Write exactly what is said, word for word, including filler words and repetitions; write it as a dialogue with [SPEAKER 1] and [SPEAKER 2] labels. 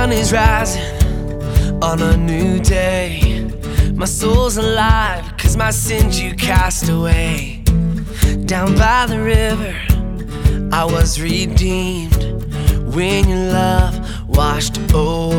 [SPEAKER 1] sun is rising on a new day. My soul's alive, cause my sins you cast away. Down by the river, I was redeemed when your love washed over